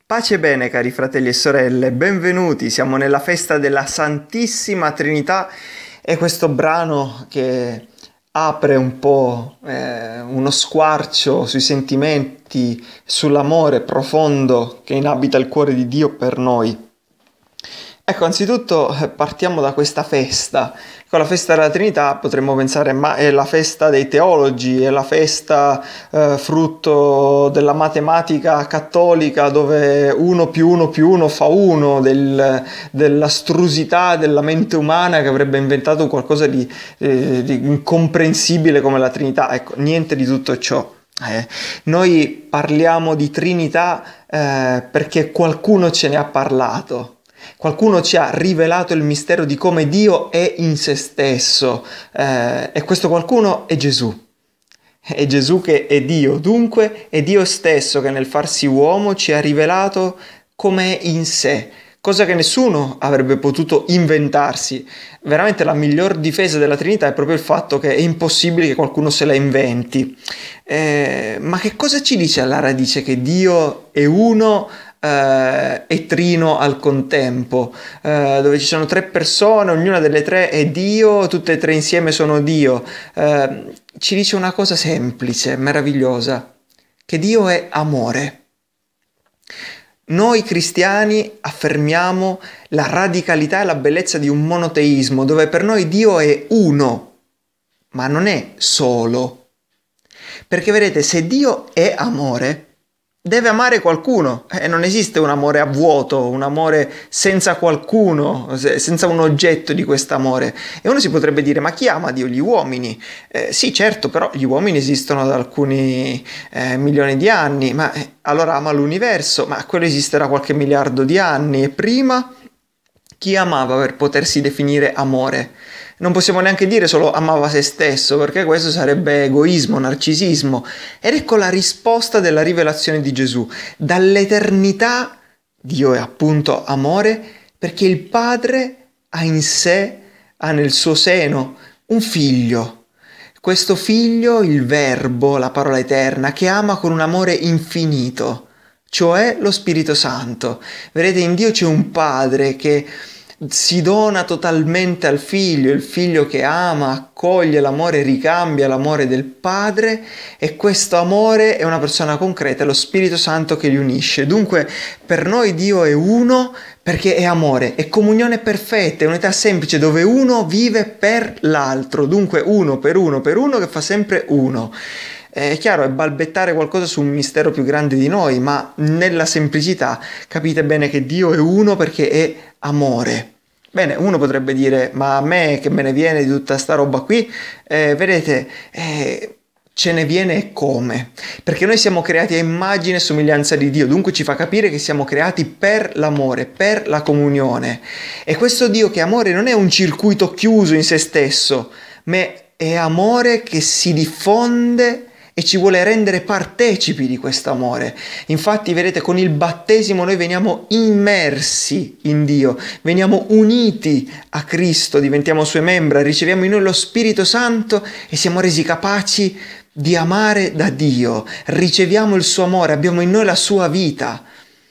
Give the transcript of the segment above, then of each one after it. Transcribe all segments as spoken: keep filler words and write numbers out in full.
Pace e bene, cari fratelli e sorelle, benvenuti, siamo nella festa della Santissima Trinità e questo brano che apre un po' eh, uno squarcio sui sentimenti, sull'amore profondo che inabita il cuore di Dio per noi. Ecco, anzitutto eh, partiamo da questa festa. Con la festa della Trinità potremmo pensare, ma è la festa dei teologi, è la festa eh, frutto della matematica cattolica dove uno più uno più uno fa uno, del, dell'astrusità della mente umana che avrebbe inventato qualcosa di, eh, di incomprensibile come la Trinità. Ecco, niente di tutto ciò. Eh, noi parliamo di Trinità eh, perché qualcuno ce ne ha parlato. Qualcuno ci ha rivelato il mistero di come Dio è in se stesso eh, e questo qualcuno è Gesù. È Gesù che è Dio, dunque è Dio stesso che nel farsi uomo ci ha rivelato come è in sé, cosa che nessuno avrebbe potuto inventarsi. Veramente la miglior difesa della Trinità è proprio il fatto che è impossibile che qualcuno se la inventi. Eh, ma che cosa ci dice alla radice che Dio è uno Uh, e trino al contempo, uh, dove ci sono tre persone, ognuna delle tre è Dio, tutte e tre insieme sono Dio. Uh, ci dice una cosa semplice, meravigliosa, che Dio è amore. Noi cristiani affermiamo la radicalità e la bellezza di un monoteismo, dove per noi Dio è uno, ma non è solo. Perché vedete, se Dio è amore, deve amare qualcuno e eh, non esiste un amore a vuoto, un amore senza qualcuno, senza un oggetto di quest'amore. E uno si potrebbe dire, ma chi ama Dio? Gli uomini? Eh, sì, certo, però gli uomini esistono da alcuni eh, milioni di anni, ma eh, allora ama l'universo, ma quello esisterà qualche miliardo di anni. E prima chi amava per potersi definire amore? Non possiamo neanche dire solo amava se stesso, perché questo sarebbe egoismo, narcisismo. Ed ecco la risposta della rivelazione di Gesù. Dall'eternità Dio è appunto amore, perché il Padre ha in sé, ha nel suo seno un figlio. Questo figlio, il Verbo, la parola eterna, che ama con un amore infinito, cioè lo Spirito Santo. Vedete, in Dio c'è un Padre che si dona totalmente al figlio, il figlio che ama, accoglie l'amore, ricambia l'amore del padre e questo amore è una persona concreta, è lo Spirito Santo che li unisce. Dunque per noi Dio è uno perché è amore, è comunione perfetta, è unità semplice dove uno vive per l'altro, dunque uno per uno per uno che fa sempre uno. È chiaro, è balbettare qualcosa su un mistero più grande di noi, ma nella semplicità capite bene che Dio è uno perché è amore. Bene, uno potrebbe dire, ma a me che me ne viene di tutta sta roba qui? Eh, vedete, eh, ce ne viene come? Perché noi siamo creati a immagine e somiglianza di Dio, dunque ci fa capire che siamo creati per l'amore, per la comunione. E questo Dio che è amore non è un circuito chiuso in se stesso, ma è amore che si diffonde e ci vuole rendere partecipi di questo amore. Infatti, vedete, con il battesimo noi veniamo immersi in Dio, veniamo uniti a Cristo, diventiamo sue membra, riceviamo in noi lo Spirito Santo e siamo resi capaci di amare da Dio. Riceviamo il suo amore, abbiamo in noi la sua vita.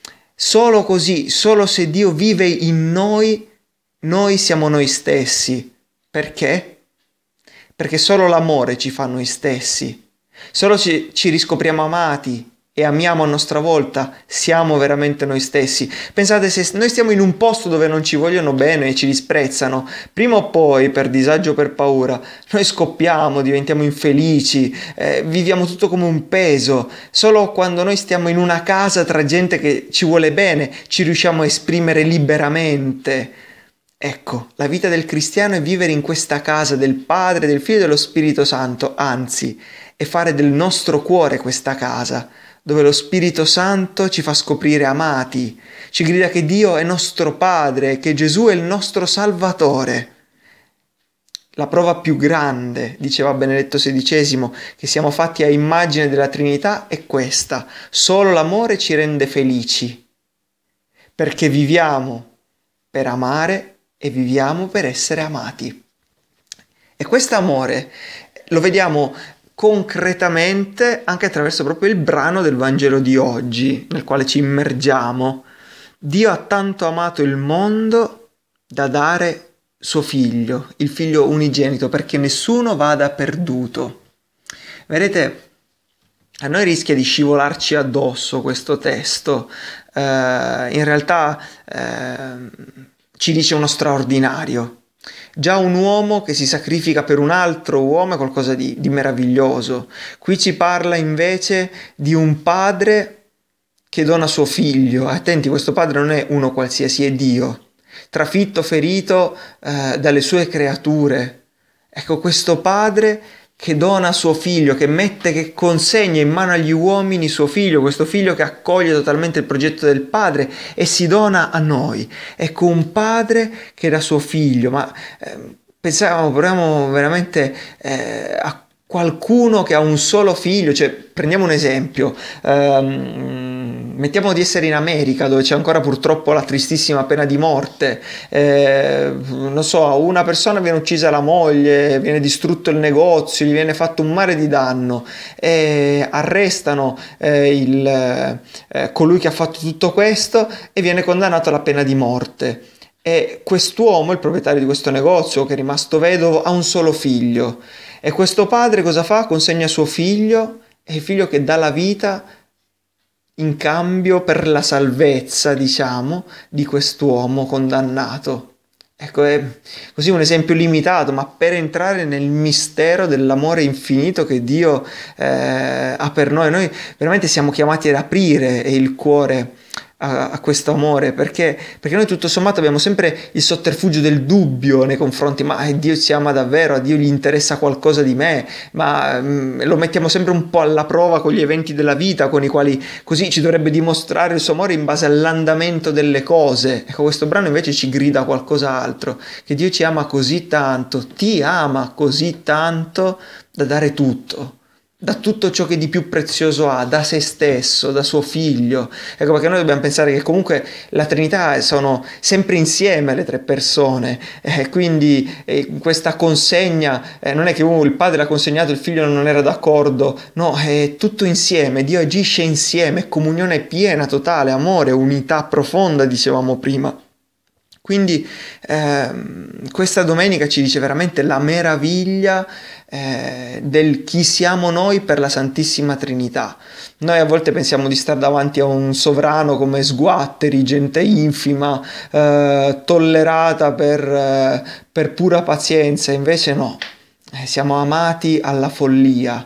Solo così, solo se Dio vive in noi, noi siamo noi stessi. Perché? Perché solo l'amore ci fa noi stessi. Solo ci, ci riscopriamo amati e amiamo a nostra volta, siamo veramente noi stessi. Pensate, se noi stiamo in un posto dove non ci vogliono bene e ci disprezzano, prima o poi, per disagio o per paura, noi scoppiamo, diventiamo infelici, eh, viviamo tutto come un peso. Solo quando noi stiamo in una casa tra gente che ci vuole bene, ci riusciamo a esprimere liberamente. Ecco, la vita del cristiano è vivere in questa casa del Padre, del Figlio e dello Spirito Santo, anzi, è fare del nostro cuore questa casa, dove lo Spirito Santo ci fa scoprire amati, ci grida che Dio è nostro Padre, che Gesù è il nostro Salvatore. La prova più grande, diceva Benedetto sedicesimo, che siamo fatti a immagine della Trinità è questa: solo l'amore ci rende felici, perché viviamo per amare e viviamo per essere amati. E questo amore lo vediamo concretamente anche attraverso proprio il brano del Vangelo di oggi, nel quale ci immergiamo. Dio ha tanto amato il mondo da dare suo figlio, il figlio unigenito, perché nessuno vada perduto. Vedete, a noi rischia di scivolarci addosso questo testo. Eh, in realtà eh, ci dice uno straordinario. Già un uomo che si sacrifica per un altro uomo è qualcosa di, di meraviglioso. Qui ci parla invece di un padre che dona suo figlio. Attenti, questo padre non è uno qualsiasi, è Dio, trafitto, ferito eh, dalle sue creature. Ecco, questo padre che dona suo figlio, che mette, che consegna in mano agli uomini suo figlio, questo figlio che accoglie totalmente il progetto del padre e si dona a noi. Ecco, un padre che dà suo figlio, ma eh, pensavamo, proviamo veramente eh, a qualcuno che ha un solo figlio, cioè prendiamo un esempio, ehm, mettiamo di essere in America dove c'è ancora purtroppo la tristissima pena di morte, eh, non so, una persona viene uccisa la moglie, viene distrutto il negozio, gli viene fatto un mare di danno e arrestano eh, il, eh, colui che ha fatto tutto questo e viene condannato alla pena di morte. E quest'uomo, il proprietario di questo negozio che è rimasto vedovo, ha un solo figlio. E questo padre cosa fa? Consegna suo figlio, è il figlio che dà la vita in cambio per la salvezza, diciamo, di quest'uomo condannato. Ecco, è così un esempio limitato, ma per entrare nel mistero dell'amore infinito che Dio eh, ha per noi. Noi veramente siamo chiamati ad aprire il cuore a, a questo amore, perché, perché noi tutto sommato abbiamo sempre il sotterfugio del dubbio nei confronti, ma eh, Dio ci ama davvero, a Dio gli interessa qualcosa di me, ma mh, lo mettiamo sempre un po' alla prova con gli eventi della vita, con i quali così ci dovrebbe dimostrare il suo amore in base all'andamento delle cose. Ecco, questo brano invece ci grida qualcos'altro, che Dio ci ama così tanto, ti ama così tanto da dare tutto. Da tutto ciò che di più prezioso ha, da se stesso, da suo figlio. Ecco perché noi dobbiamo pensare che comunque la Trinità sono sempre insieme le tre persone, eh, quindi eh, questa consegna eh, non è che uh, il padre l'ha consegnato, il figlio non era d'accordo, no, è tutto insieme, Dio agisce insieme, comunione piena, totale, amore, unità profonda, dicevamo prima. Quindi ehm, questa domenica ci dice veramente la meraviglia eh, del chi siamo noi per la Santissima Trinità. Noi a volte pensiamo di stare davanti a un sovrano come sguatteri, gente infima, eh, tollerata per, eh, per pura pazienza, invece no, eh, siamo amati alla follia.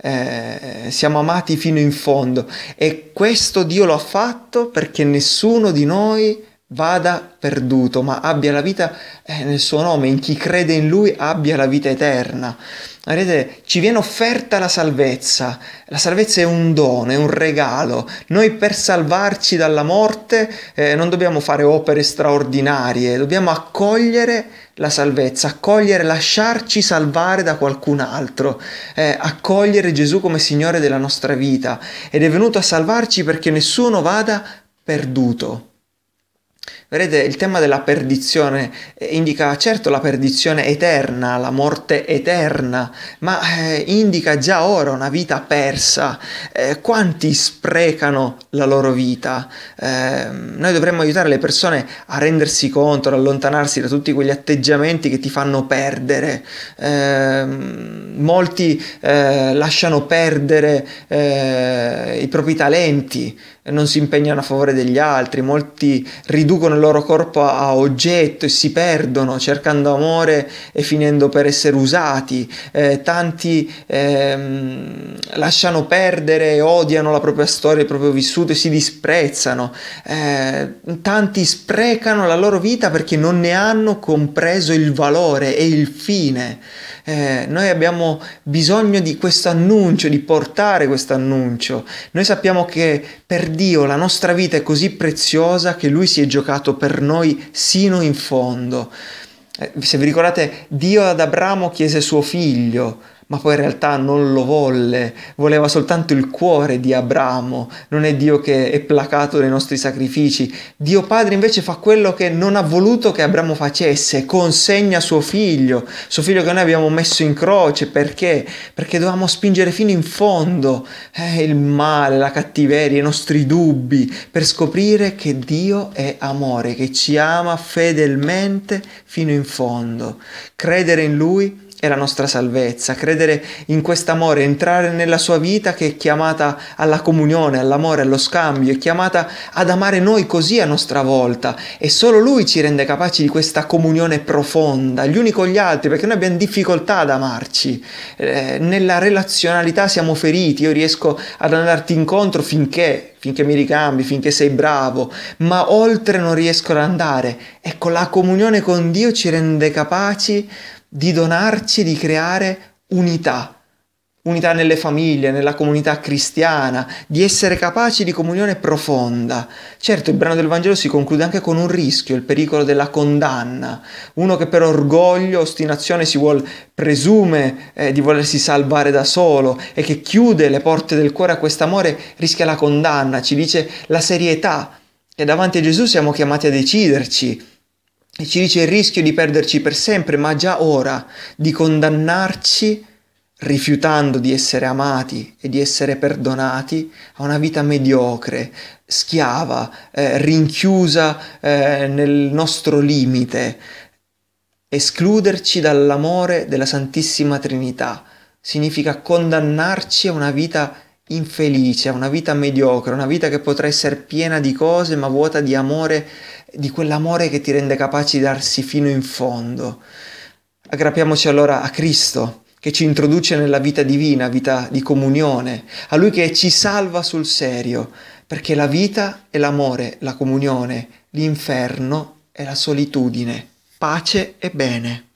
Eh, siamo amati fino in fondo e questo Dio lo ha fatto perché nessuno di noi vada perduto, ma abbia la vita eh, nel suo nome, in chi crede in lui abbia la vita eterna. Vedete, ci viene offerta la salvezza, la salvezza è un dono, è un regalo. Noi per salvarci dalla morte eh, non dobbiamo fare opere straordinarie, dobbiamo accogliere la salvezza, accogliere, lasciarci salvare da qualcun altro, eh, accogliere Gesù come Signore della nostra vita ed è venuto a salvarci perché nessuno vada perduto. Vedete, il tema della perdizione indica certo la perdizione eterna, la morte eterna, ma eh, indica già ora una vita persa. Eh, quanti sprecano la loro vita? Eh, noi dovremmo aiutare le persone a rendersi conto, ad allontanarsi da tutti quegli atteggiamenti che ti fanno perdere. Eh, molti eh, lasciano perdere eh, i propri talenti, non si impegnano a favore degli altri, molti riducono il loro corpo a oggetto e si perdono cercando amore e finendo per essere usati, eh, tanti ehm, lasciano perdere, odiano la propria storia, il proprio vissuto e si disprezzano, eh, tanti sprecano la loro vita perché non ne hanno compreso il valore e il fine. Eh, noi abbiamo bisogno di questo annuncio, di portare questo annuncio. Noi sappiamo che per Dio la nostra vita è così preziosa che Lui si è giocato per noi sino in fondo. Eh, se vi ricordate, Dio ad Abramo chiese suo figlio, ma poi in realtà non lo volle, voleva soltanto il cuore di Abramo, non è Dio che è placato dai nostri sacrifici. Dio Padre invece fa quello che non ha voluto che Abramo facesse, consegna suo figlio, suo figlio che noi abbiamo messo in croce, perché? Perché dovevamo spingere fino in fondo eh, il male, la cattiveria, i nostri dubbi, per scoprire che Dio è amore, che ci ama fedelmente fino in fondo. Credere in Lui è la nostra salvezza, credere in quest'amore, entrare nella sua vita che è chiamata alla comunione, all'amore, allo scambio, è chiamata ad amare noi così a nostra volta, e solo Lui ci rende capaci di questa comunione profonda, gli uni con gli altri, perché noi abbiamo difficoltà ad amarci, eh, nella relazionalità siamo feriti, io riesco ad andarti incontro finché, finché mi ricambi, finché sei bravo, ma oltre non riesco ad andare. Ecco, la comunione con Dio ci rende capaci di donarci, di creare unità, unità nelle famiglie, nella comunità cristiana, di essere capaci di comunione profonda. Certo, il brano del Vangelo si conclude anche con un rischio, il pericolo della condanna. Uno che per orgoglio, ostinazione si vuol, presume eh, di volersi salvare da solo e che chiude le porte del cuore a quest'amore, rischia la condanna. Ci dice la serietà, e davanti a Gesù siamo chiamati a deciderci. E ci dice il rischio di perderci per sempre, ma già ora di condannarci, rifiutando di essere amati e di essere perdonati, a una vita mediocre, schiava, eh, rinchiusa eh, nel nostro limite. Escluderci dall'amore della Santissima Trinità significa condannarci a una vita infelice, a una vita mediocre, una vita che potrà essere piena di cose ma vuota di amore, di quell'amore che ti rende capaci di darsi fino in fondo. Aggrappiamoci allora a Cristo, che ci introduce nella vita divina, vita di comunione, a Lui che ci salva sul serio, perché la vita è l'amore, la comunione, l'inferno è la solitudine, pace e bene.